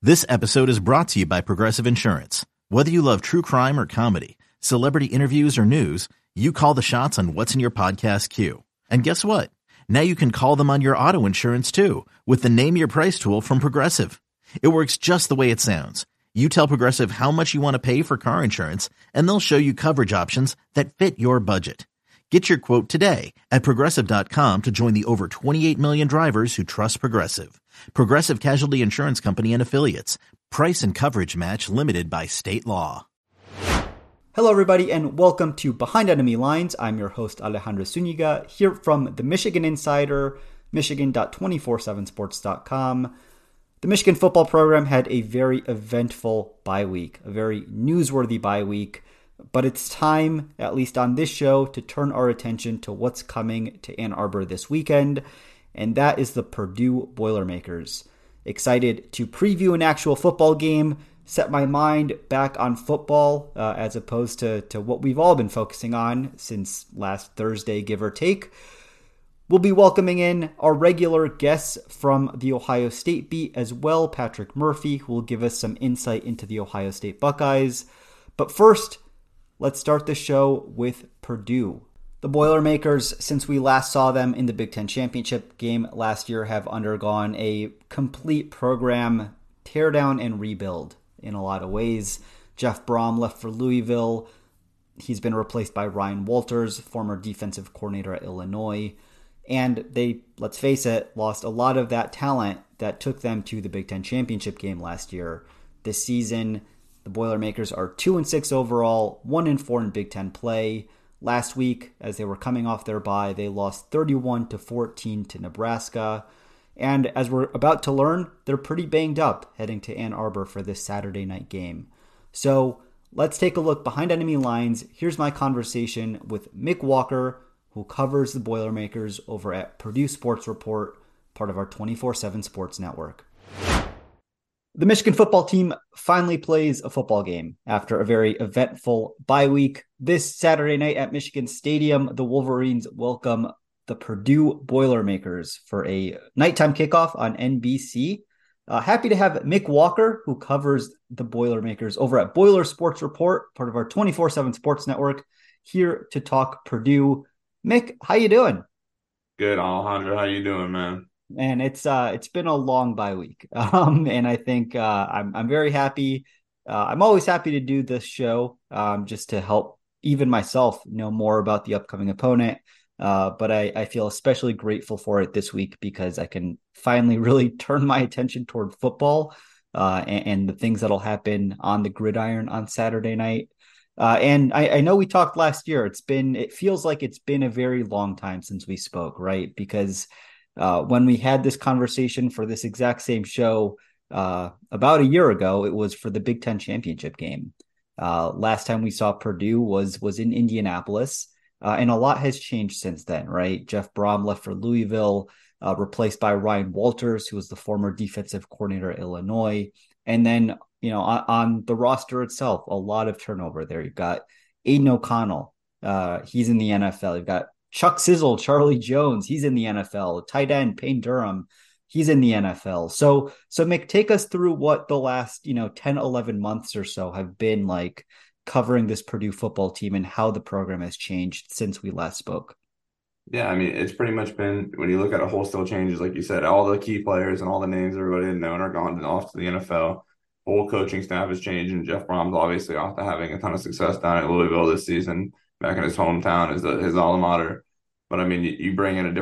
This episode is brought to you by Progressive Insurance. Whether you love true crime or comedy, celebrity interviews or news, you call the shots on what's in your podcast queue. And guess what? Now you can call them on your auto insurance too with the Name Your Price tool from Progressive. It works just the way it sounds. You tell Progressive how much you want to pay for car insurance, and they'll show you coverage options that fit your budget. Get your quote today at Progressive.com to join the over 28 million drivers who trust Progressive. Progressive Casualty Insurance Company and Affiliates. Price and coverage match limited by state law. Hello, everybody, and welcome to Behind Enemy Lines. I'm your host, Alejandro Zuniga, here from the Michigan Insider, michigan.247sports.com. The Michigan football program had a very eventful bye week, a very newsworthy bye week. But it's time, at least on this show, to turn our attention to what's coming to Ann Arbor this weekend, and that is the Purdue Boilermakers. Excited to preview an actual football game, set my mind back on football as opposed to what we've all been focusing on since last Thursday, give or take. We'll be welcoming in our regular guests from the Ohio State beat as well, Patrick Murphy, who will give us some insight into the Ohio State Buckeyes. But first, let's start the show with Purdue. The Boilermakers, since we last saw them in the Big Ten Championship game last year, have undergone a complete program teardown and rebuild in a lot of ways. Jeff Brom left for Louisville. He's been replaced by Ryan Walters, former defensive coordinator at Illinois. And they, let's face it, lost a lot of that talent that took them to the Big Ten Championship game last year. This season, the Boilermakers are 2-6 overall, 1-4 in Big Ten play. Last week, as they were coming off their bye, they lost 31-14 to Nebraska. And as we're about to learn, they're pretty banged up heading to Ann Arbor for this Saturday night game. So let's take a look behind enemy lines. Here's my conversation with Mick Walker, who covers the Boilermakers over at Purdue Sports Report, part of our 24/7 Sports Network. The Michigan football team finally plays a football game after a very eventful bye week. This Saturday night at Michigan Stadium, the Wolverines welcome the Purdue Boilermakers for a nighttime kickoff on NBC. Happy to have Mick Walker, who covers the Boilermakers over at Boiler Sports Report, part of our 24/7 Sports Network, here to talk Purdue. Mick, how you doing? Good, Alejandro. How you doing, man? And it's been a long bye week, and I think I'm very happy. I'm always happy to do this show, just to help even myself know more about the upcoming opponent. But I feel especially grateful for it this week because I can finally really turn my attention toward football and the things that'll happen on the gridiron on Saturday night. And I know we talked last year. It feels like it's been a very long time since we spoke, right? Because when we had this conversation for this exact same show about a year ago, it was for the Big Ten Championship game. Last time we saw Purdue was in Indianapolis, and a lot has changed since then, right? Jeff Brom left for Louisville, replaced by Ryan Walters, who was the former defensive coordinator at Illinois. And then, on the roster itself, a lot of turnover there. You've got Aiden O'Connell. He's in the NFL. You've got Chuck Sizzle, Charlie Jones, he's in the NFL. Tight end, Payne Durham, he's in the NFL. So Mick, take us through what the last, 10, 11 months or so have been like covering this Purdue football team and how the program has changed since we last spoke. Yeah, I mean, it's pretty much been, when you look at a wholesale changes, like you said, all the key players and all the names everybody had known are gone off to the NFL. Whole coaching staff has changed, and Jeff Brom's obviously off to having a ton of success down at Louisville this season, back in his hometown, his alma mater. But I mean, you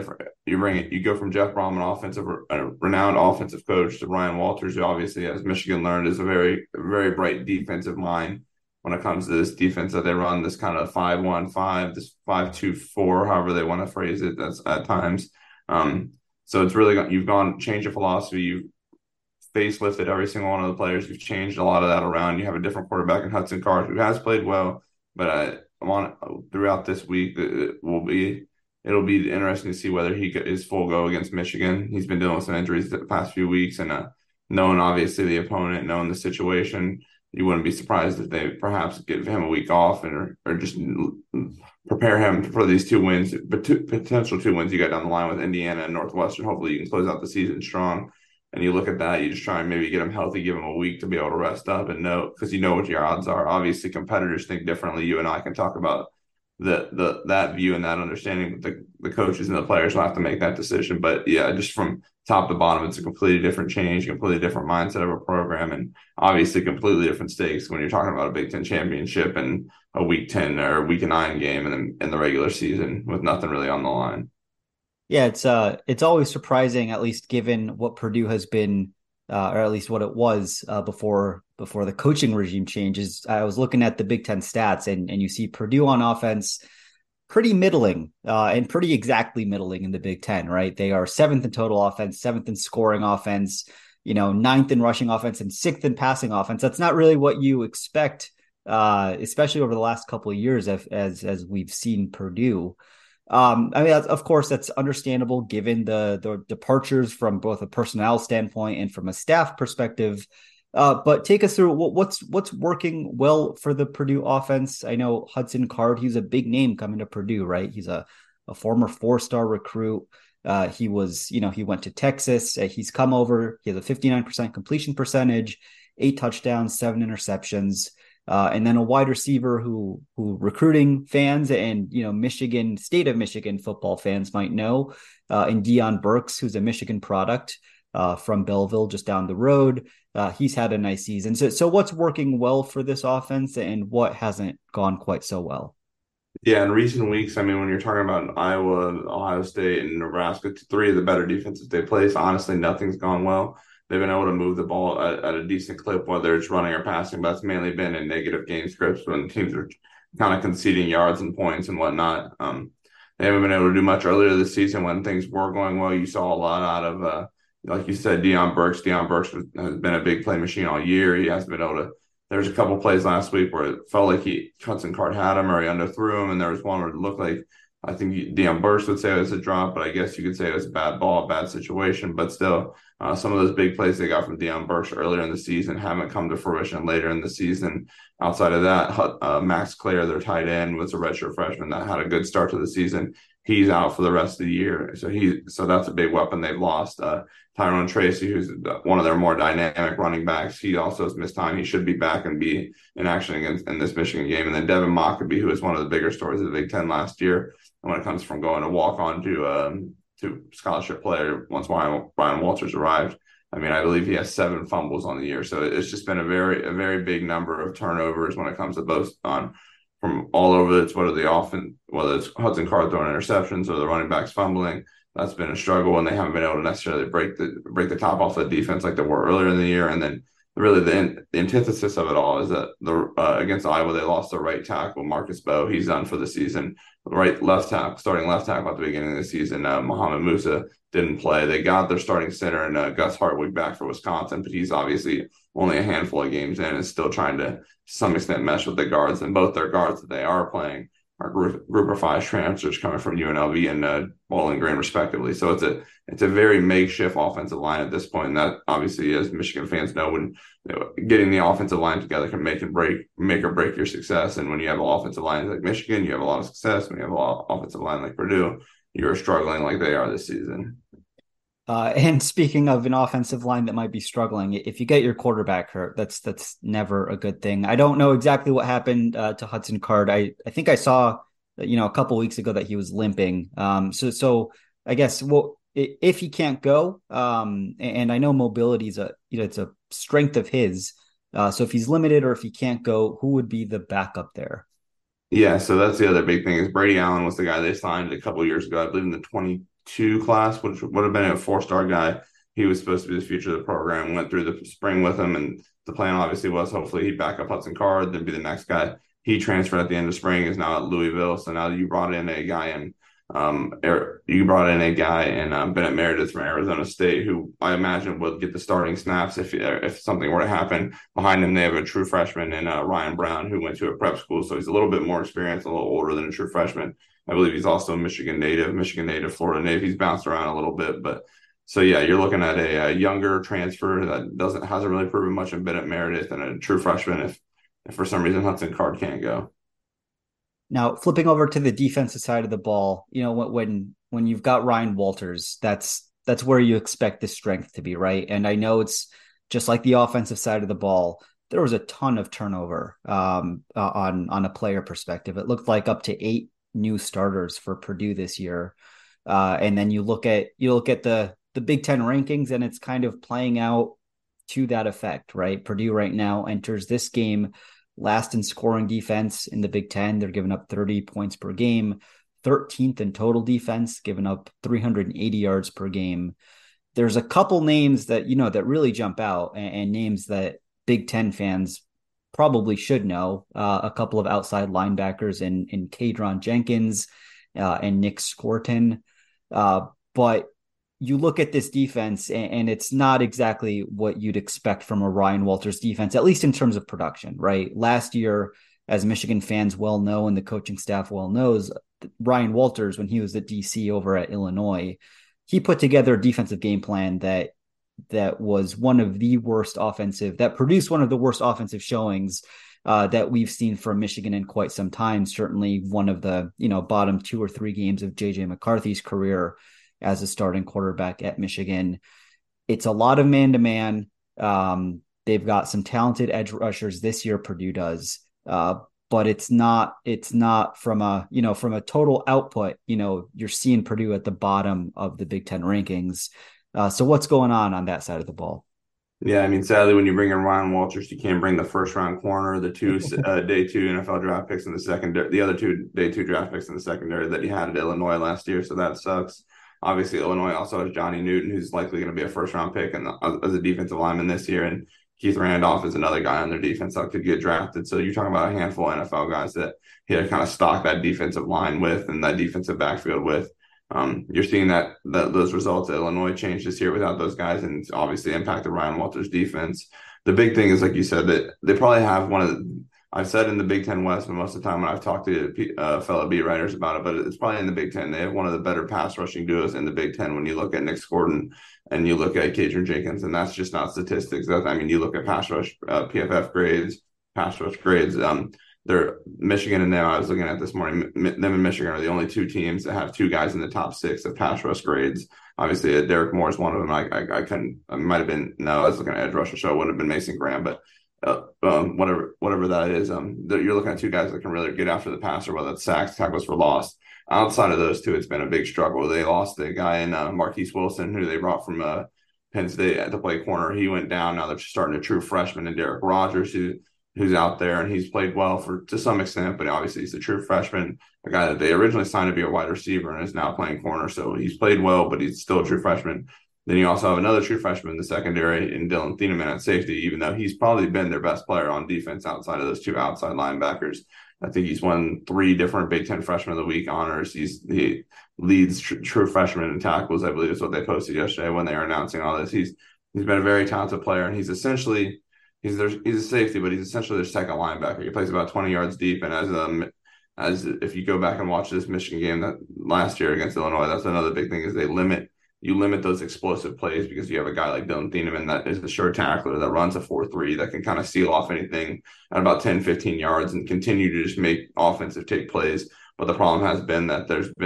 go from Jeff Brom, a renowned offensive coach, to Ryan Walters, who obviously, as Michigan learned, is a very, very bright defensive mind when it comes to this defense that they run, this kind of 5-1-5, this 5-2-4, however they want to phrase it. That's at times. So it's really changed your philosophy. You've facelifted every single one of the players. You've changed a lot of that around. You have a different quarterback in Hudson Card, who has played well, but throughout this week, it'll be interesting to see whether he is full go against Michigan. He's been dealing with some injuries the past few weeks, and knowing obviously the opponent, knowing the situation, you wouldn't be surprised if they perhaps give him a week off or just prepare him for these 2 wins, but potential 2 wins you got down the line with Indiana and Northwestern. Hopefully you can close out the season strong. And you look at that, you just try and maybe get them healthy, give them a week to be able to rest up and know, because you know what your odds are. Obviously, competitors think differently. You and I can talk about that view and that understanding. But the coaches and the players will have to make that decision. But yeah, just from top to bottom, it's a completely different change, completely different mindset of a program, and obviously completely different stakes when you're talking about a Big Ten championship and a Week 10 or Week 9 game and in the regular season with nothing really on the line. Yeah, it's always surprising, at least given what Purdue has been, or at least what it was before the coaching regime changes. I was looking at the Big Ten stats, and you see Purdue on offense pretty middling, and pretty exactly middling in the Big Ten, right? They are seventh in total offense, seventh in scoring offense, ninth in rushing offense, and sixth in passing offense. That's not really what you expect, especially over the last couple of years, as we've seen Purdue. I mean, of course, that's understandable given the departures from both a personnel standpoint and from a staff perspective. But take us through what's working well for the Purdue offense. I know Hudson Card, he's a big name coming to Purdue, right? He's a former 4-star recruit. He went to Texas. He's come over. He has a 59% completion percentage, 8 touchdowns, 7 interceptions. And then a wide receiver who recruiting fans and state of Michigan football fans might know, in Deion Burks, who's a Michigan product from Belleville, just down the road. He's had a nice season. So what's working well for this offense, and what hasn't gone quite so well? Yeah, in recent weeks, I mean, when you're talking about Iowa, Ohio State, and Nebraska, 3 of the better defenses they place, honestly, nothing's gone well. They've been able to move the ball at a decent clip, whether it's running or passing, but that's mainly been in negative game scripts when teams are kind of conceding yards and points and whatnot. They haven't been able to do much earlier this season when things were going well. You saw a lot out of, like you said, Deion Burks. Deion Burks has been a big play machine all year. He hasn't been able to. There's a couple plays last week where it felt like Hudson Card had him or he underthrew him, and there was one where it looked like, I think Deion Burks would say it was a drop, but I guess you could say it was a bad ball, a bad situation. But still, some of those big plays they got from Deion Burks earlier in the season haven't come to fruition later in the season. Outside of that, Max Clare, their tight end, was a redshirt freshman that had a good start to the season. He's out for the rest of the year, so that's a big weapon they've lost. Tyrone Tracy, who's one of their more dynamic running backs, he also has missed time. He should be back and be in action in this Michigan game. And then Devin Mockabee, who was one of the bigger stories of the Big Ten last year, and when it comes from going to walk on to scholarship player once Brian Walters arrived. I mean, I believe he has 7 fumbles on the year, so it's just been a very big number of turnovers when it comes to both from all over. It's whether it's Hudson Card throwing interceptions or the running backs fumbling. That's been a struggle, and they haven't been able to necessarily break the top off the defense like they were earlier in the year. And then really the antithesis of it all is that against Iowa, they lost their right tackle, Marcus Bowe. He's done for the season. Starting left tackle at the beginning of the season, Muhammad Musa didn't play. They got their starting center and Gus Hartwig back for Wisconsin, but he's obviously only a handful of games in and still trying to some extent mesh with the guards. And both their guards that they are playing are group of 5 transfers coming from UNLV and Bowling Green, respectively. So it's a very makeshift offensive line at this point. And that obviously, as Michigan fans know, when getting the offensive line together can make or break your success. And when you have an offensive line like Michigan, you have a lot of success. When you have a lot of offensive line like Purdue, you're struggling like they are this season. And speaking of an offensive line that might be struggling, if you get your quarterback hurt, that's never a good thing. I don't know exactly what happened to Hudson Card. I think I saw, a couple weeks ago that he was limping. So I guess if he can't go, and I know mobility is it's a strength of his. So if he's limited or if he can't go, who would be the backup there? Yeah, so that's the other big thing is Brady Allen was the guy they signed a couple of years ago, I believe in the 22 class, which would have been a 4-star guy. He was supposed to be the future of the program, went through the spring with him, and the plan obviously was hopefully he'd back up Hudson Card, then be the next guy. He transferred at the end of spring, is now at Louisville. So now you brought in a guy in Bennett Meredith from Arizona State, who I imagine would get the starting snaps if something were to happen. Behind him, they have a true freshman in Ryan Brown, who went to a prep school, so he's a little bit more experienced, a little older than a true freshman. I believe he's also a Michigan native, Florida native. He's bounced around a little bit, but so yeah, you're looking at a younger transfer that hasn't really proven much in Bennett Meredith, and a true freshman if for some reason Hudson Card can't go. Now, flipping over to the defensive side of the ball, when you've got Ryan Walters, that's that's where you expect the strength to be, right? And I know it's just like the offensive side of the ball. There was a ton of turnover on a player perspective. It looked like up to 8 new starters for Purdue this year. And then you look at the Big Ten rankings, and it's kind of playing out to that effect, right? Purdue right now enters this game last in scoring defense in the Big Ten. They're giving up 30 points per game, 13th in total defense, giving up 380 yards per game. There's a couple names that, that really jump out, and names that Big Ten fans probably should know. A couple of outside linebackers in Kadron Jenkins and Nick Scorton. But you look at this defense, and it's not exactly what you'd expect from a Ryan Walters defense, at least in terms of production, right? Last year, as Michigan fans well know, and the coaching staff well knows, Ryan Walters, when he was the DC over at Illinois, he put together a defensive game plan that was one of the worst offensive, that produced one of the worst offensive showings that we've seen from Michigan in quite some time. Certainly one of the, bottom 2 or 3 games of JJ McCarthy's career as a starting quarterback at Michigan. It's a lot of man-to-man. They've got some talented edge rushers this year, Purdue does. But it's not from a total output, you're seeing Purdue at the bottom of the Big Ten rankings. So what's going on that side of the ball? Yeah, I mean, sadly, when you bring in Ryan Walters, you can't bring the first round corner, the 2 day 2 NFL draft picks in the secondary, the other 2 day 2 draft picks in the secondary that he had at Illinois last year. So that sucks. Obviously, Illinois also has Johnny Newton, who's likely going to be a first round pick as a defensive lineman this year. And Keith Randolph is another guy on their defense that could get drafted. So you're talking about a handful of NFL guys that he had to kind of stock that defensive line with and that defensive backfield with. You're seeing that those results at Illinois change this year without those guys, and it's obviously impacted Ryan Walters' defense. The big thing is, like you said, that they probably have one of the, I've said in the Big Ten West, but most of the time when I've talked to fellow beat writers about it, but it's probably in the Big Ten. They have one of the better pass rushing duos in the Big Ten when you look at Nick Scorton and you look at Kadron Jenkins, and that's just not statistics. You look at pass rush PFF grades, pass rush grades. They're Michigan and them. I was looking at this morning. Them and Michigan are the only 2 teams that have 2 guys in the top 6 of pass rush grades. Obviously, Derek Moore is one of them. I couldn't. I might have been. No, I was looking at edge rusher, so it wouldn't have been Mason Graham, but whatever that is. You're looking at 2 guys that can really get after the passer, whether it's sacks, tackles for loss. Outside of those 2, it's been a big struggle. They lost the guy in Marquise Wilson, who they brought from Penn State to play corner. He went down. Now they're starting a true freshman in Derek Rogers, who's out there, and he's played well to some extent, but obviously he's a true freshman, a guy that they originally signed to be a wide receiver and is now playing corner. So he's played well, but he's still a true freshman. Then you also have another true freshman in the secondary in Dylan Thieneman at safety, even though he's probably been their best player on defense outside of those 2 outside linebackers. I think he's won 3 different Big Ten Freshman of the Week honors. He leads true freshman in tackles, I believe is what they posted yesterday when they were announcing all this. He's been a very talented player, and he's essentially he's a safety, but he's essentially their second linebacker. He plays about 20 yards deep, and as if you go back and watch this Michigan game that last year against Illinois, that's another big thing is you limit those explosive plays because you have a guy like Dylan Thieneman that is a sure tackler that runs a 4.3 that can kind of seal off anything at about 10, 15 yards and continue to just make offensive take plays. But the problem has been that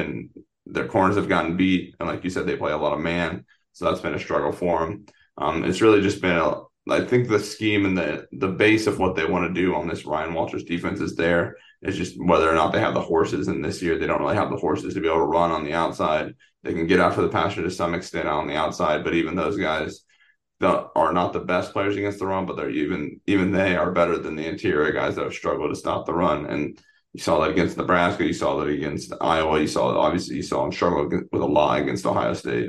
their corners have gotten beat, and like you said, they play a lot of man, so that's been a struggle for them. It's really just been I think the scheme and the base of what they want to do on this Ryan Walters defense is there. It's just whether or not they have the horses. And this year, they don't really have the horses to be able to run on the outside. They can get after the passer to some extent on the outside, but even those guys are not the best players against the run, but they're even they are better than the interior guys that have struggled to stop the run. And you saw that against Nebraska. You saw that against Iowa. You saw them struggle with a lot against Ohio State.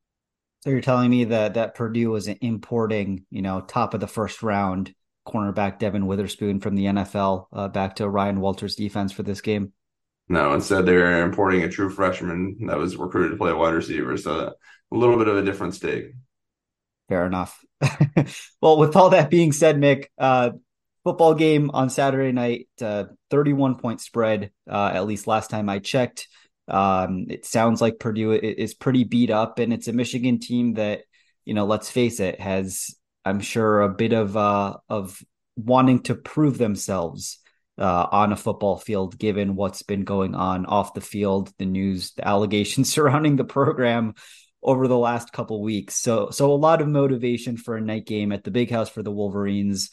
So you're telling me that Purdue was importing, top of the first round cornerback Devin Witherspoon from the NFL back to Ryan Walters' defense for this game? No, instead they're importing a true freshman that was recruited to play wide receiver. So a little bit of a different stake. Fair enough. Well, with all that being said, Mick, football game on Saturday night, 31-point spread, at least last time I checked. It sounds like Purdue is pretty beat up, and it's a Michigan team that, let's face it, has, I'm sure, a bit of wanting to prove themselves on a football field, given what's been going on off the field, the news, the allegations surrounding the program over the last couple weeks. So a lot of motivation for a night game at the Big House for the Wolverines.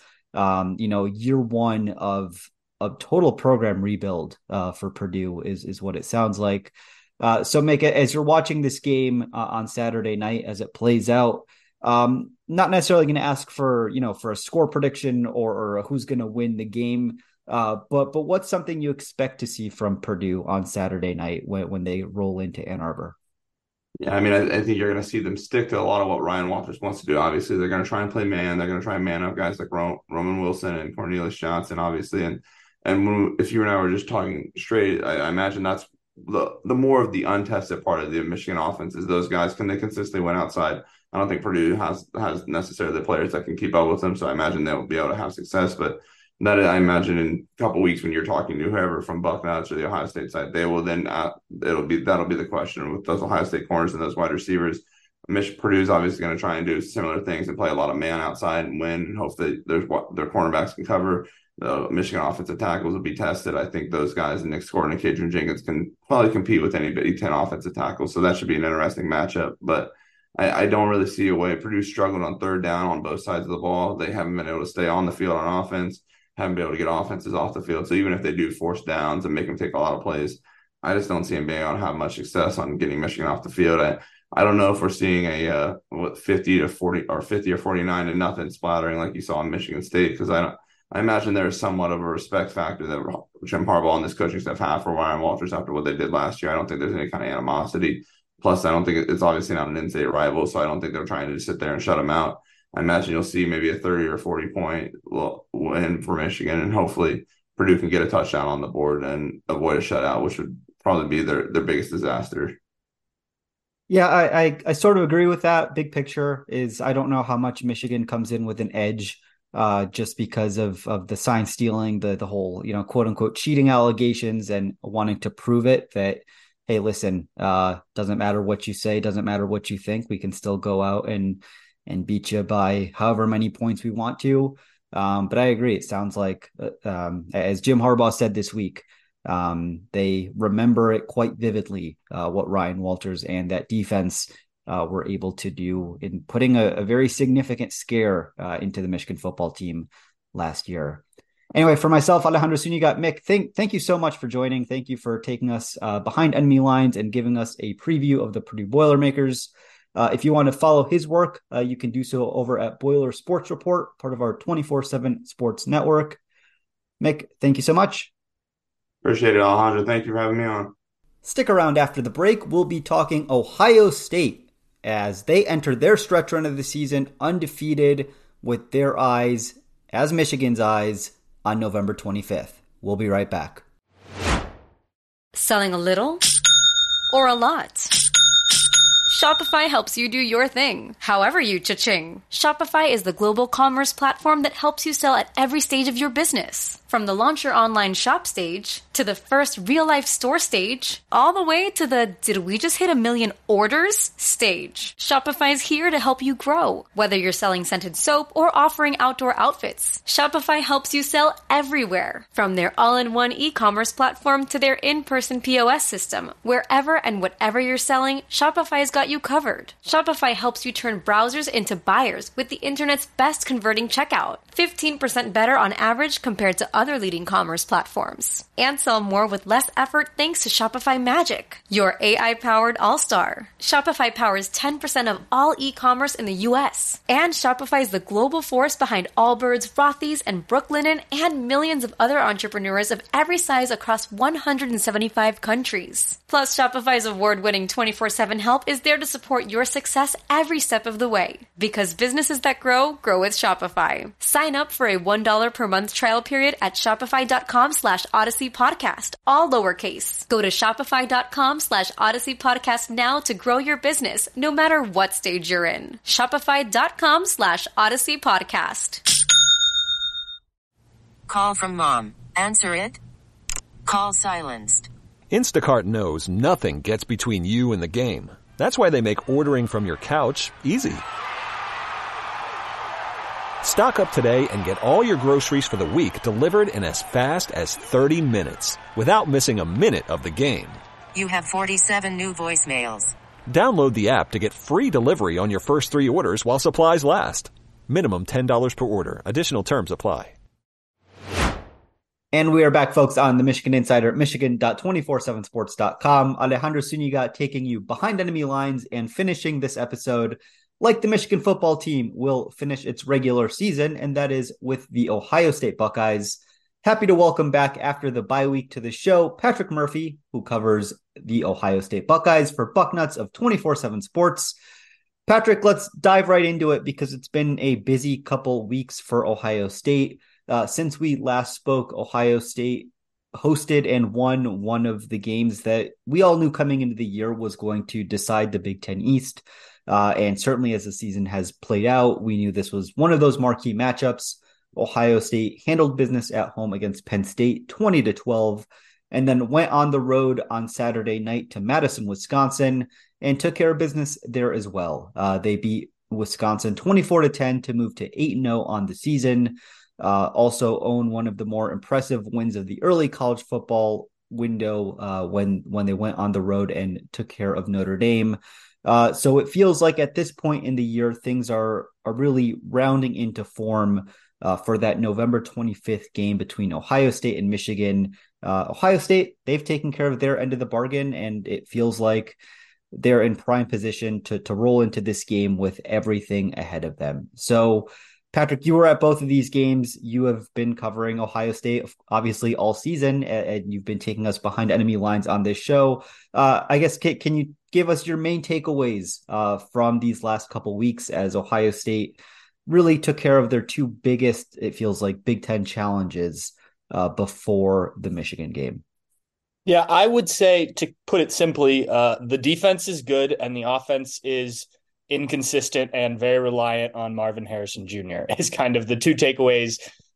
Year one of total program rebuild for Purdue is what it sounds like. So Mick, as you're watching this game on Saturday night as it plays out, not necessarily going to ask for a score prediction or who's going to win the game, but what's something you expect to see from Purdue on Saturday night when they roll into Ann Arbor? Yeah, I mean, I think you're going to see them stick to a lot of what Ryan Walters wants to do. Obviously, they're going to try and play man. They're going to try and man up guys like Roman Wilson and Cornelius Johnson, obviously. And if you and I were just talking straight, I imagine that's the more of the untested part of the Michigan offense is those guys. Can they consistently win outside? I don't think Purdue has necessarily the players that can keep up with them. So I imagine they'll be able to have success. But that I imagine in a couple of weeks when you're talking to whoever from Bucknuts or the Ohio State side, they will then that'll be the question with those Ohio State corners and those wide receivers. Purdue's obviously going to try and do similar things and play a lot of man outside and win and hope that their cornerbacks can cover. The Michigan offensive tackles will be tested. I think those guys, Nick Scott and Kadrian Jenkins, can probably compete with any Big Ten offensive tackles. So that should be an interesting matchup. But I don't really see a way. Purdue struggled on third down on both sides of the ball. They haven't been able to stay on the field on offense. Haven't been able to get offenses off the field. So even if they do force downs and make them take a lot of plays, I just don't see them being able to have much success on getting Michigan off the field. I don't know if we're seeing a 50 to 40 or 50 or 49 to nothing splattering like you saw in Michigan State, because I imagine there is somewhat of a respect factor that Jim Harbaugh and this coaching staff have for Ryan Walters after what they did last year. I don't think there's any kind of animosity. Plus, I don't think it's obviously not an in-state rival, so I don't think they're trying to just sit there and shut them out. I imagine you'll see maybe a 30 or 40 point win for Michigan, and hopefully Purdue can get a touchdown on the board and avoid a shutout, which would probably be their biggest disaster. Yeah, I sort of agree with that. Big picture is I don't know how much Michigan comes in with an edge just because of the sign stealing, the whole, quote unquote cheating allegations and wanting to prove it that, hey, listen, doesn't matter what you say, doesn't matter what you think, we can still go out and beat you by however many points we want to. But I agree. It sounds like, as Jim Harbaugh said this week, they remember it quite vividly, what Ryan Walters and that defense were able to do in putting a very significant scare into the Michigan football team last year. Anyway, for myself, Alejandro Zuniga, Mick, thank you so much for joining. Thank you for taking us behind enemy lines and giving us a preview of the Purdue Boilermakers. If you want to follow his work, you can do so over at Boiler Sports Report, part of our 24/7 sports network. Mick, thank you so much. Appreciate it, Alejandro. Thank you for having me on. Stick around after the break. We'll be talking Ohio State as they enter their stretch run of the season undefeated with their eyes, as Michigan's eyes, on November 25th. We'll be right back. Selling a little or a lot? Shopify helps you do your thing, however you cha-ching. Shopify is the global commerce platform that helps you sell at every stage of your business. From the launch your online shop stage, to the first real-life store stage, all the way to the did we just hit 1 million orders stage. Shopify is here to help you grow. Whether you're selling scented soap or offering outdoor outfits, Shopify helps you sell everywhere. From their all-in-one e-commerce platform to their in-person POS system, wherever and whatever you're selling, Shopify's got you covered. Shopify helps you turn browsers into buyers with the internet's best converting checkout. 15% better on average compared to other leading commerce platforms. And sell more with less effort thanks to Shopify Magic, your AI-powered all-star. Shopify powers 10% of all e-commerce in the U.S. And Shopify is the global force behind Allbirds, Rothy's, and Brooklinen, and millions of other entrepreneurs of every size across 175 countries. Plus, Shopify's award-winning 24/7 help is there to support your success every step of the way. Because businesses that grow with Shopify. Sign up for a $1 per month trial period at shopify.com/Odyssey Podcast, all lowercase. Go to shopify.com/Odyssey Podcast now to grow your business, no matter what stage you're in. Shopify.com/Odyssey Podcast. Call from mom. Answer it. Call silenced. Instacart knows nothing gets between you and the game. That's why they make ordering from your couch easy. Stock up today and get all your groceries for the week delivered in as fast as 30 minutes without missing a minute of the game. You have 47 new voicemails. Download the app to get free delivery on your first 3 orders while supplies last. Minimum $10 per order. Additional terms apply. And we are back, folks, on the Michigan Insider at michigan.247sports.com. Alejandro Zuniga taking you behind enemy lines and finishing this episode like the Michigan football team will finish its regular season, and that is with the Ohio State Buckeyes. Happy to welcome back after the bye week to the show, Patrick Murphy, who covers the Ohio State Buckeyes for Bucknuts of 247 Sports. Patrick, let's dive right into it because it's been a busy couple weeks for Ohio State. Since we last spoke, Ohio State hosted and won one of the games that we all knew coming into the year was going to decide the Big Ten East. And certainly as the season has played out, we knew this was one of those marquee matchups. Ohio State handled business at home against Penn State 20-12, and then went on the road on Saturday night to Madison, Wisconsin, and took care of business there as well. They beat Wisconsin 24-10 to move to 8-0 on the season. Also own one of the more impressive wins of the early college football window when they went on the road and took care of Notre Dame. So it feels like at this point in the year, things are really rounding into form for that November 25th game between Ohio State and Michigan. Ohio State, they've taken care of their end of the bargain, and it feels like they're in prime position to roll into this game with everything ahead of them. So Patrick, you were at both of these games. You have been covering Ohio State, obviously, all season, and you've been taking us behind enemy lines on this show. I guess, can you give us your main takeaways from these last couple weeks as Ohio State really took care of their two biggest, it feels like, Big Ten challenges before the Michigan game? Yeah, I would say, to put it simply, the defense is good and the offense is inconsistent and very reliant on Marvin Harrison Jr. is kind of the two takeaways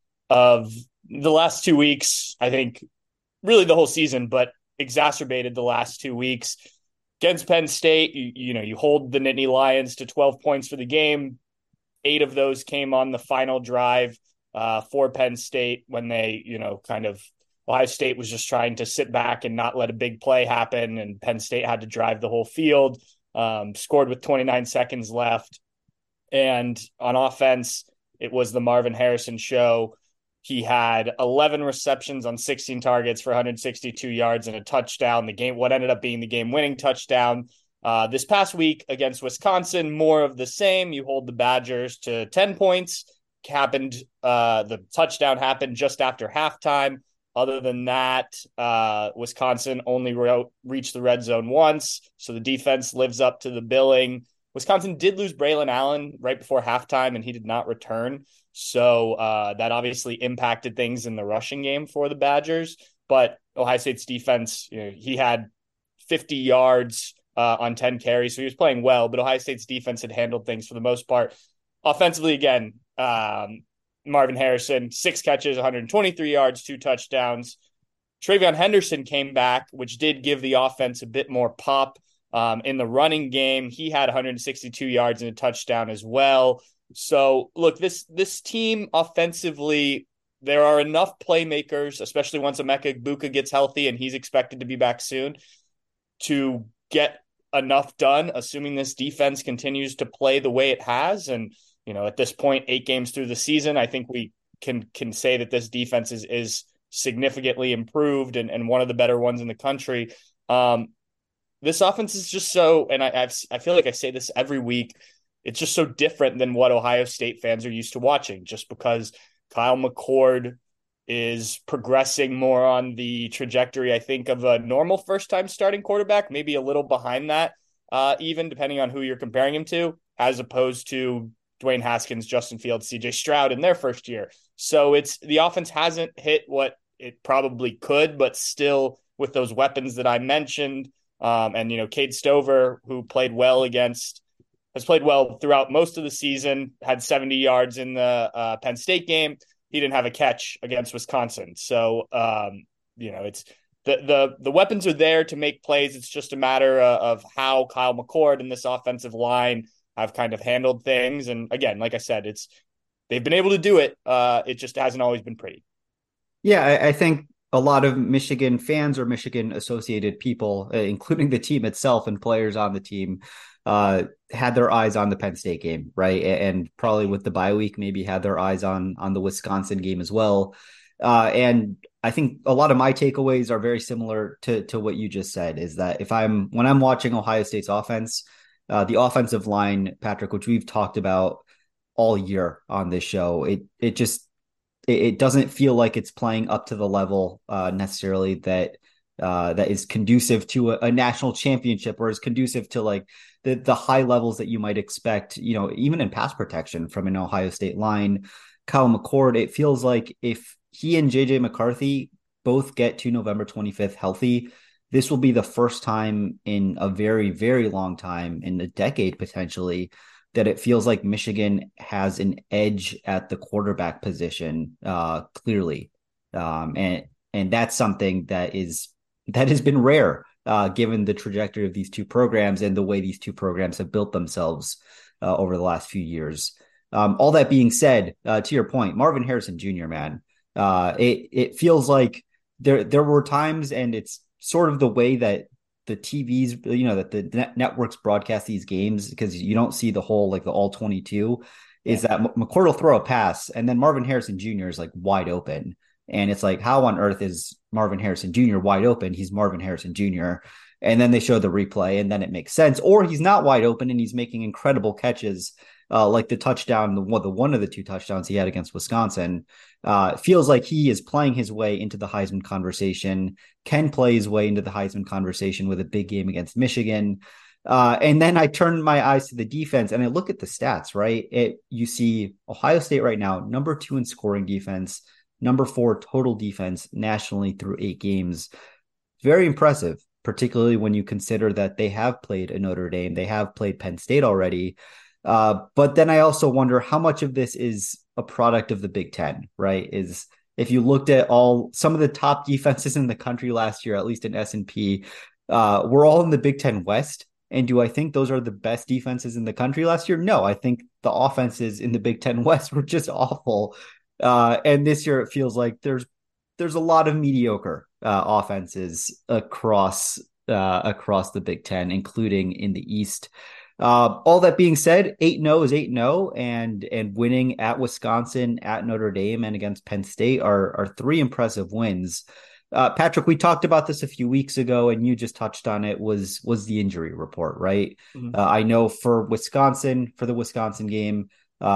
of the last 2 weeks. I think really the whole season, but exacerbated the last 2 weeks. Against Penn State, you hold the Nittany Lions to 12 points for the game. 8 of those came on the final drive for Penn State when they, Ohio State was just trying to sit back and not let a big play happen, and Penn State had to drive the whole field. Scored with 29 seconds left. And on offense, it was the Marvin Harrison show. He had 11 receptions on 16 targets for 162 yards and a touchdown. What ended up being the game-winning touchdown. This past week against Wisconsin, more of the same. You hold the Badgers to 10 points. The touchdown happened just after halftime. Other than that, Wisconsin only reached the red zone once, so the defense lives up to the billing. Wisconsin did lose Braylon Allen right before halftime, and he did not return. So that obviously impacted things in the rushing game for the Badgers. But Ohio State's defense, he had 50 yards on 10 carries, so he was playing well. But Ohio State's defense had handled things for the most part. Offensively, again, Marvin Harrison, 6 catches, 123 yards, 2 touchdowns. TreVeyon Henderson came back, which did give the offense a bit more pop in the running game. He had 162 yards and a touchdown as well. So, look, this team offensively, there are enough playmakers, especially once Emeka Egbuka gets healthy, and he's expected to be back soon, to get enough done, assuming this defense continues to play the way it has. And at this point, 8 games through the season, I think we can say that this defense is significantly improved and one of the better ones in the country. This offense is just so, and I feel like I say this every week, it's just so different than what Ohio State fans are used to watching, just because Kyle McCord is progressing more on the trajectory, I think, of a normal first-time starting quarterback, maybe a little behind that, even depending on who you're comparing him to, as opposed to Dwayne Haskins, Justin Fields, CJ Stroud in their first year. So the offense hasn't hit what it probably could, but still with those weapons that I mentioned, and Cade Stover, who has played well throughout most of the season, had 70 yards in the Penn State game. He didn't have a catch against Wisconsin. So, it's the weapons are there to make plays. It's just a matter of how Kyle McCord and this offensive line have kind of handled things. And again, like I said, they've been able to do it. It just hasn't always been pretty. Yeah, I think a lot of Michigan fans or Michigan associated people, including the team itself and players on the team, had their eyes on the Penn State game, right? And probably with the bye week, maybe had their eyes on the Wisconsin game as well. And I think a lot of my takeaways are very similar to what you just said, is that when I'm watching Ohio State's offense, the offensive line, Patrick, which we've talked about all year on this show, it doesn't feel like it's playing up to the level necessarily that is conducive to a national championship, or is conducive to like the high levels that you might expect, even in pass protection from an Ohio State line. Kyle McCord, it feels like if he and JJ McCarthy both get to November 25th healthy, this will be the first time in a very, very long time, in a decade potentially, that it feels like Michigan has an edge at the quarterback position, clearly. And that's something that has been rare, given the trajectory of these two programs and the way these two programs have built themselves over the last few years. All that being said, to your point, Marvin Harrison Jr., man, it feels like there were times, and it's sort of the way that the TVs, that the networks broadcast these games, because you don't see the whole, like the all 22, is that McCord will throw a pass and then Marvin Harrison Jr. is like wide open. And it's like, how on earth is Marvin Harrison Jr. wide open? He's Marvin Harrison Jr. And then they show the replay and then it makes sense. Or he's not wide open and he's making incredible catches, like the touchdown, one of the two touchdowns he had against Wisconsin. It feels like he is playing his way into the Heisman conversation, can play his way into the Heisman conversation with a big game against Michigan. And then I turn my eyes to the defense and I look at the stats, right? You see Ohio State right now, number 2 in scoring defense, number 4 total defense nationally through 8 games. Very impressive, particularly when you consider that they have played a Notre Dame, they have played Penn State already. But then I also wonder how much of this is a product of the Big Ten, right? Is if you looked at some of the top defenses in the country last year, at least in S&P, we're all in the Big Ten West. And do I think those are the best defenses in the country last year? No, I think the offenses in the Big Ten West were just awful. And this year it feels like there's a lot of mediocre offenses across the Big Ten, including in the East. All that being said, 8-0 is 8-0, and winning at Wisconsin, at Notre Dame, and against Penn State are 3 impressive wins. Patrick, we talked about this a few weeks ago, and you just touched on it, was the injury report, right? Mm-hmm. I know for the Wisconsin game,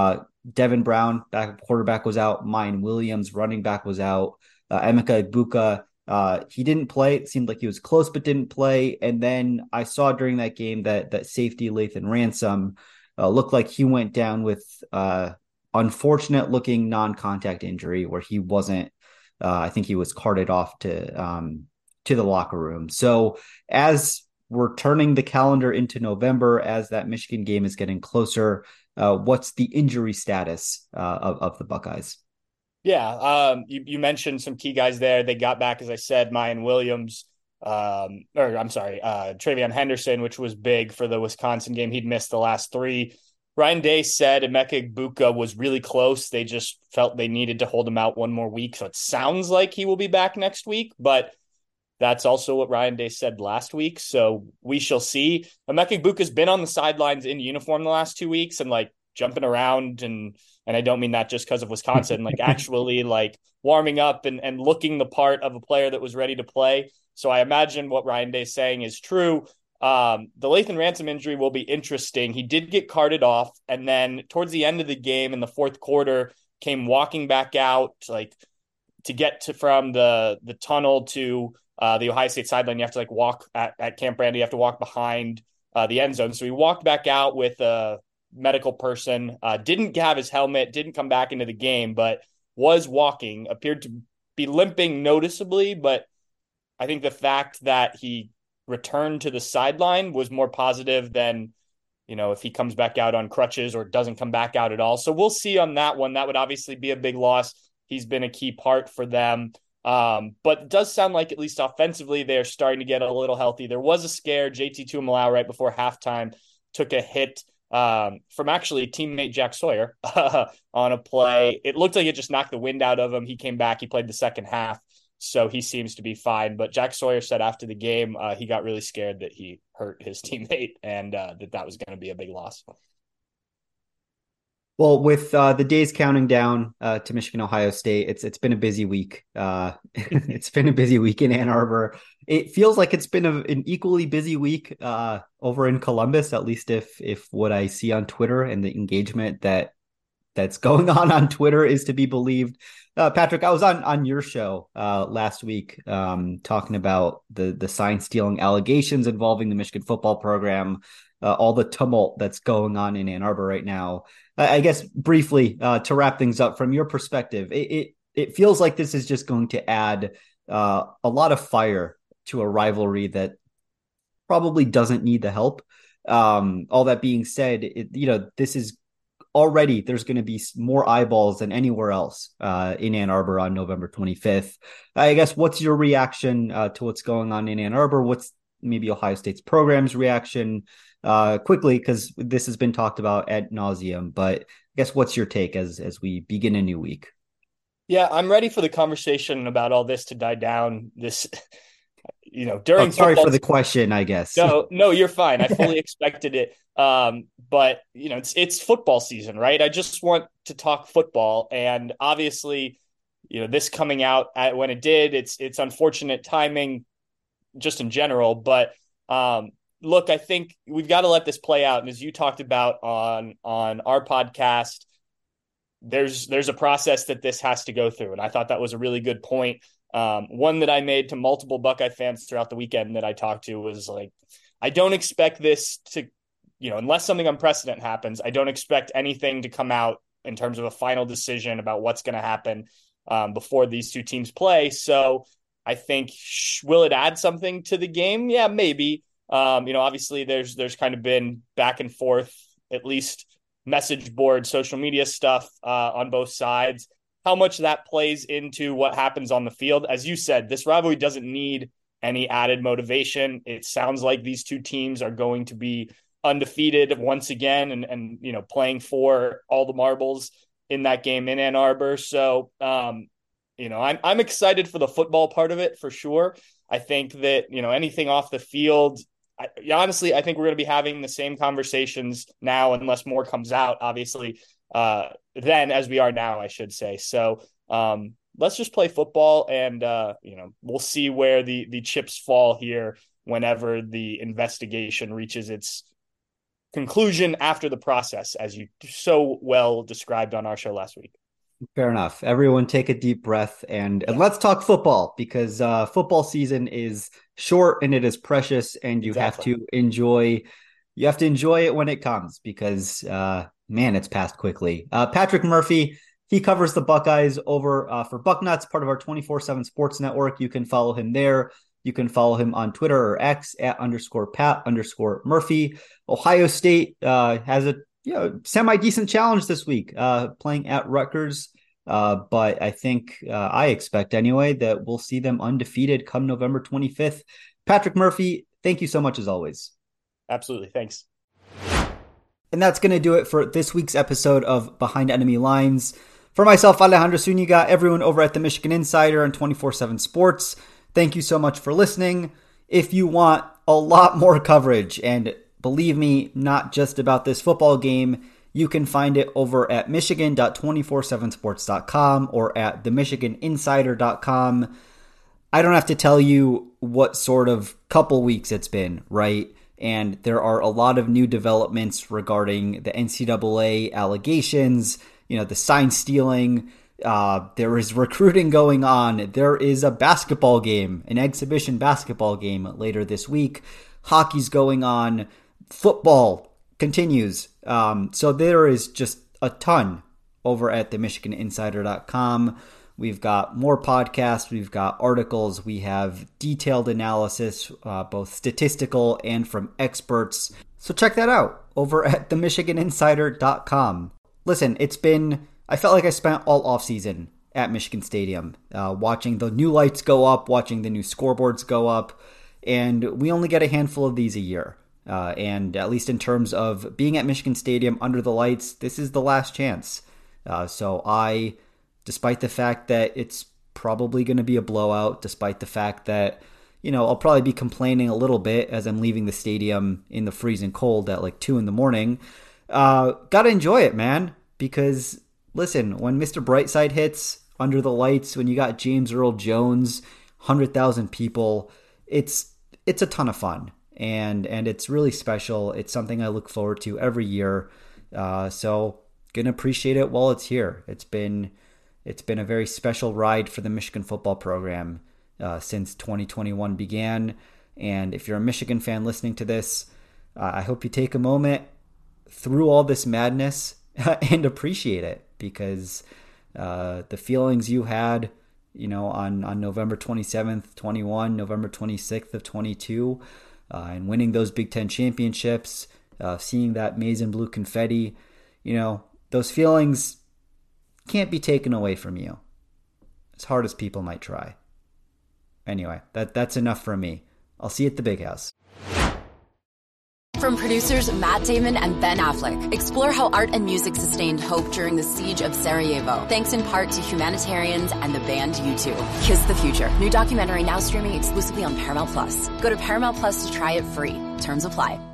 Devin Brown, quarterback, was out. Mayan Williams, running back, was out. Emeka Egbuka, he didn't play. It seemed like he was close, but didn't play. And then I saw during that game that safety Lathan Ransom looked like he went down with unfortunate looking non-contact injury where he wasn't. I think he was carted off to the locker room. So as we're turning the calendar into November, as that Michigan game is getting closer, what's the injury status of the Buckeyes? Yeah, you mentioned some key guys there. They got back, as I said, Mayan Williams, TreVeyon Henderson, which was big for the Wisconsin game. He'd missed the last 3. Ryan Day said Emeka Egbuka was really close. They just felt they needed to hold him out one more week. So it sounds like he will be back next week, but that's also what Ryan Day said last week. So we shall see. Emeka Egbuka's been on the sidelines in uniform the last 2 weeks and like jumping around, and I don't mean that just because of Wisconsin, like actually like warming up and looking the part of a player that was ready to play. So I imagine what Ryan Day is saying is true. The Lathan Ransom injury will be interesting. He did get carted off, and then towards the end of the game in the fourth quarter came walking back out, like to get from the tunnel to the Ohio State sideline. You have to like walk at Camp Brandy. You have to walk behind the end zone. So he walked back out with a medical person, didn't have his helmet, didn't come back into the game, but was walking, appeared to be limping noticeably. But I think the fact that he returned to the sideline was more positive than, if he comes back out on crutches or doesn't come back out at all. So we'll see on that one. That would obviously be a big loss. He's been a key part for them. But it does sound like, at least offensively, they're starting to get a little healthy. There was a scare. JT Tuimoloau right before halftime took a hit from actually teammate Jack Sawyer on a play. It looked like it just knocked the wind out of him. He came back. He played the second half. So he seems to be fine. But Jack Sawyer said after the game, he got really scared that he hurt his teammate and that was going to be a big loss. Well, with the days counting down to Michigan, Ohio State, it's been a busy week. It's been a busy week in Ann Arbor. It feels like it's been an equally busy week over in Columbus, at least if what I see on Twitter and the engagement that's going on Twitter is to be believed. Patrick, I was on your show last week talking about the sign stealing allegations involving the Michigan football program, all the tumult that's going on in Ann Arbor right now. I guess briefly to wrap things up from your perspective, it feels like this is just going to add a lot of fire to a rivalry that probably doesn't need the help. All that being said, this is already, there's going to be more eyeballs than anywhere else in Ann Arbor on November 25th. I guess, what's your reaction to what's going on in Ann Arbor? What's maybe Ohio State's program's reaction quickly, because this has been talked about ad nauseum, but I guess what's your take as we begin a new week? Yeah, I'm ready for the conversation about all this to die down. This, during sorry for the question, I guess. No, you're fine. I fully expected it. But it's football season, right? I just want to talk football, and obviously, this coming out when it did, it's unfortunate timing, just in general. But look, I think we've got to let this play out. And as you talked about on our podcast, there's a process that this has to go through. And I thought that was a really good point. One that I made to multiple Buckeye fans throughout the weekend that I talked to was like, I don't expect this to, unless something unprecedented happens, I don't expect anything to come out in terms of a final decision about what's going to happen before these two teams play. So I think, will it add something to the game? Yeah, maybe. Obviously there's kind of been back and forth, at least message board, social media stuff on both sides. How much that plays into what happens on the field. As you said, this rivalry doesn't need any added motivation. It sounds like these two teams are going to be undefeated once again and playing for all the marbles in that game in Ann Arbor. So, I'm excited for the football part of it for sure. I think that, anything off the field, honestly, I think we're going to be having the same conversations now, unless more comes out, obviously, then as we are now, I should say. So let's just play football and, we'll see where the chips fall here whenever the investigation reaches its conclusion after the process, as you so well described on our show last week. Fair enough. Everyone take a deep breath and let's talk football, because football season is short and it is precious, and you have to enjoy it when it comes, because man, it's passed quickly. Patrick Murphy, he covers the Buckeyes over for Bucknuts, part of our 24/7 Sports Network. You can follow him there. You can follow him on Twitter or X at _Pat_Murphy. Ohio State has a semi-decent challenge this week, playing at Rutgers. But I think I expect anyway that we'll see them undefeated come November 25th. Patrick Murphy, thank you so much as always. Absolutely. Thanks. And that's going to do it for this week's episode of Behind Enemy Lines. For myself, Alejandro Zuniga, everyone over at the Michigan Insider and 24/7 Sports, thank you so much for listening. If you want a lot more coverage, and believe me, not just about this football game, you can find it over at michigan.247sports.com or at themichiganinsider.com. I don't have to tell you what sort of couple weeks it's been, right? And there are a lot of new developments regarding the NCAA allegations, the sign stealing. There is recruiting going on. There is a basketball game, an exhibition basketball game later this week. Hockey's going on. Football continues. So there is just a ton over at themichiganinsider.com. We've got more podcasts. We've got articles. We have detailed analysis, both statistical and from experts. So check that out over at themichiganinsider.com. Listen, I felt like I spent all offseason at Michigan Stadium, watching the new lights go up, watching the new scoreboards go up, and we only get a handful of these a year. And at least in terms of being at Michigan Stadium under the lights, this is the last chance. So despite the fact that it's probably going to be a blowout, despite the fact that, I'll probably be complaining a little bit as I'm leaving the stadium in the freezing cold at like 2 a.m. Gotta enjoy it, man, because listen, when Mr. Brightside hits under the lights, when you got James Earl Jones, 100,000 people, it's a ton of fun, and it's really special. It's something I look forward to every year. So gonna appreciate it while it's here. It's been a very special ride for the Michigan football program since 2021 began. And if you're a Michigan fan listening to this, I hope you take a moment through all this madness and appreciate it, because the feelings you had, on November 27th, 21, November 26th of 22, and winning those Big Ten championships, seeing that maize and blue confetti, those feelings can't be taken away from you, as hard as people might try. Anyway, that's enough from me. I'll see you at the Big House. From producers Matt Damon and Ben Affleck, explore how art and music sustained hope during the siege of Sarajevo, thanks in part to humanitarians and the band U2. Kiss the Future. New documentary now streaming exclusively on Paramount+. Go to Paramount+ to try it free. Terms apply.